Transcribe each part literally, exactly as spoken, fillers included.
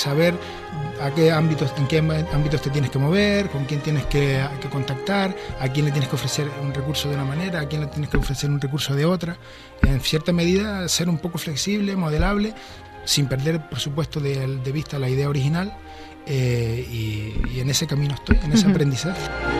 saber a qué ámbitos, en qué ámbitos te tienes que mover, con quién tienes que, que contactar, a quién le tienes que ofrecer un recurso de una manera, a quién le tienes que ofrecer un recurso de otra. En cierta medida, ser un poco flexible, modelable, sin perder, por supuesto, de, de vista la idea original, eh, y, y en ese camino estoy, en ese uh-huh. aprendizaje.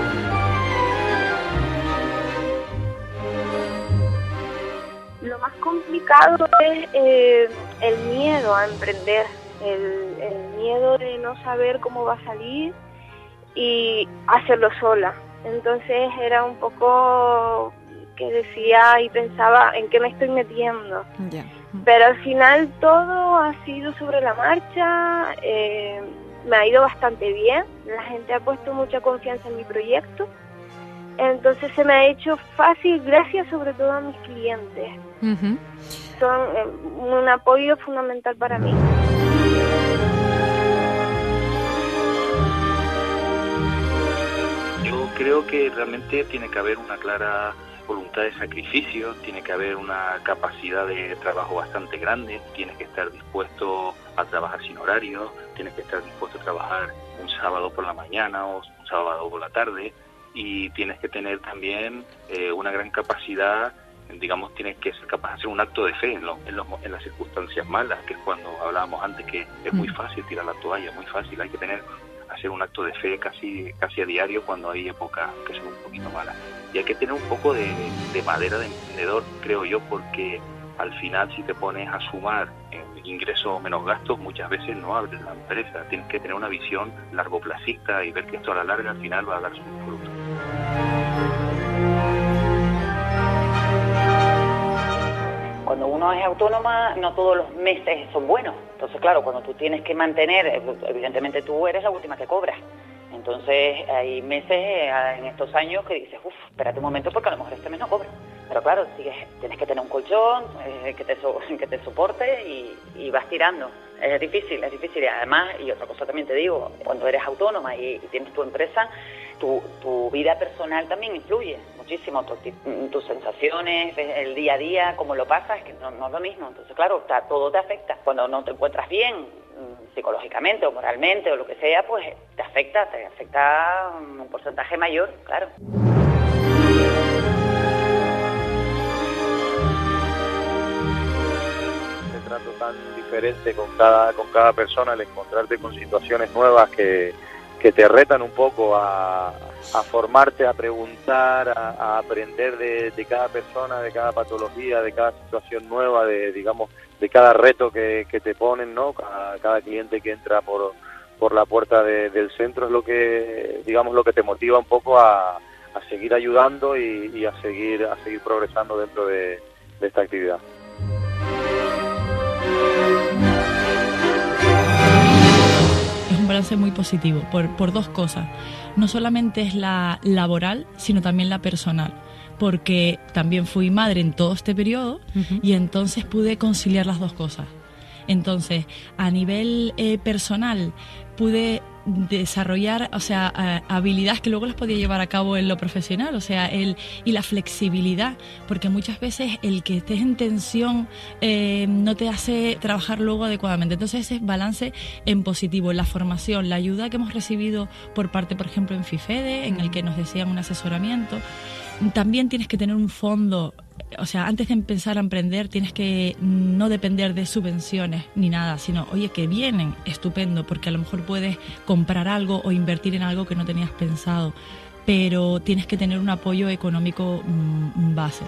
Lo más complicado es eh, el miedo a emprender, el, el miedo de no saber cómo va a salir y hacerlo sola. Entonces era un poco que decía y pensaba en qué me estoy metiendo. Yeah. Pero al final todo ha sido sobre la marcha, eh, me ha ido bastante bien, la gente ha puesto mucha confianza en mi proyecto. Entonces se me ha hecho fácil gracias sobre todo a mis clientes. Uh-huh. Son eh, un apoyo fundamental para mí. Yo creo que realmente tiene que haber una clara voluntad de sacrificio, tiene que haber una capacidad de trabajo bastante grande, tienes que estar dispuesto a trabajar sin horario, tienes que estar dispuesto a trabajar un sábado por la mañana o un sábado por la tarde. Y tienes que tener también eh, una gran capacidad, digamos, tienes que ser capaz de hacer un acto de fe en, lo, en, los, en las circunstancias malas, que es cuando hablábamos antes que es muy fácil tirar la toalla, muy fácil, hay que tener hacer un acto de fe casi casi a diario cuando hay épocas que son un poquito malas. Y hay que tener un poco de, de madera de emprendedor, creo yo, porque al final si te pones a sumar eh, ingresos menos gastos, muchas veces no abres la empresa. Tienes que tener una visión largoplacista y ver que esto a la larga al final va a dar sus frutos. Cuando uno es autónoma, no todos los meses son buenos. Entonces, claro, cuando tú tienes que mantener, evidentemente tú eres la última que cobras. Entonces, hay meses en estos años que dices, uff, espérate un momento porque a lo mejor este mes no cobro. Pero claro, sigues, tienes que tener un colchón eh, que, te so, que te soporte y, y vas tirando. Es difícil, es difícil. Y además, y otra cosa también te digo, cuando eres autónoma y, y tienes tu empresa, tu, tu vida personal también influye muchísimo. Tu, tus sensaciones, el día a día, cómo lo pasas, es que no, no es lo mismo. Entonces, claro, ta, todo te afecta. Cuando no te encuentras bien, psicológicamente o moralmente o lo que sea, pues te afecta, te afecta un porcentaje mayor, claro. Trato tan diferente con cada con cada persona, al encontrarte con situaciones nuevas que, que te retan un poco a, a formarte, a preguntar, a, a aprender de, de cada persona, de cada patología, de cada situación nueva, de digamos de cada reto que, que te ponen, ¿no? Cada, cada cliente que entra por por la puerta de, del centro es lo que digamos lo que te motiva un poco a, a seguir ayudando y, y a seguir a seguir progresando dentro de, de esta actividad. Es un balance muy positivo por, por dos cosas. No solamente es la laboral, sino también la personal, porque también fui madre en todo este periodo uh-huh. y entonces pude conciliar las dos cosas. Entonces, a nivel eh, personal, pude desarrollar, o sea, eh, habilidades que luego las podía llevar a cabo en lo profesional, o sea, el y la flexibilidad, porque muchas veces el que estés en tensión eh, no te hace trabajar luego adecuadamente. Entonces, ese balance en positivo, la formación, la ayuda que hemos recibido por parte, por ejemplo, en FIFEDE, en el que nos decían un asesoramiento. También tienes que tener un fondo, o sea, antes de empezar a emprender tienes que no depender de subvenciones ni nada, sino, oye, que vienen, estupendo, porque a lo mejor puedes comprar algo o invertir en algo que no tenías pensado, pero tienes que tener un apoyo económico mmm, base.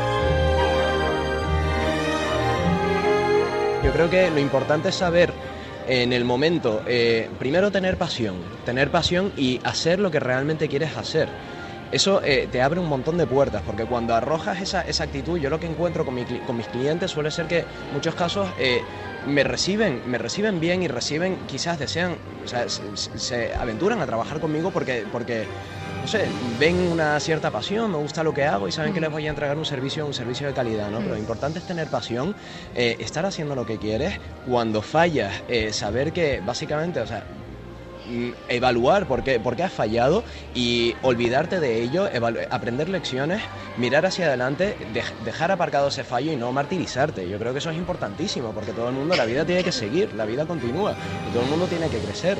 Yo creo que lo importante es saber en el momento, eh, primero tener pasión, tener pasión y hacer lo que realmente quieres hacer. Eso eh, te abre un montón de puertas, porque cuando arrojas esa, esa actitud, yo lo que encuentro con, mi, con mis clientes suele ser que en muchos casos eh, me reciben me reciben bien y reciben, quizás desean, o sea, se, se aventuran a trabajar conmigo porque, porque, no sé, ven una cierta pasión, me gusta lo que hago y saben que les voy a entregar un servicio, un servicio de calidad, ¿no? Pero lo importante es tener pasión, eh, estar haciendo lo que quieres, cuando fallas, eh, saber que básicamente, o sea, evaluar por qué, por qué has fallado y olvidarte de ello, aprender lecciones, mirar hacia adelante, de dejar aparcado ese fallo y no martirizarte. Yo creo que eso es importantísimo, porque todo el mundo, la vida tiene que seguir, la vida continúa y todo el mundo tiene que crecer.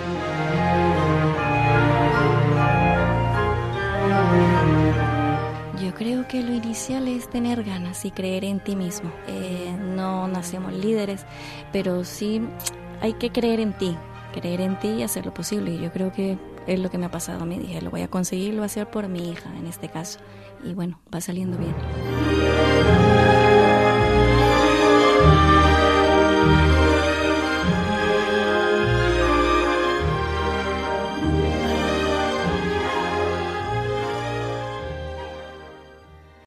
Yo creo que lo inicial es tener ganas y creer en ti mismo. Eh, no nacemos líderes, pero sí hay que creer en ti, creer en ti y hacer lo posible. Y yo creo que es lo que me ha pasado a mí. Dije, lo voy a conseguir, lo voy a hacer por mi hija en este caso. Y bueno, va saliendo bien.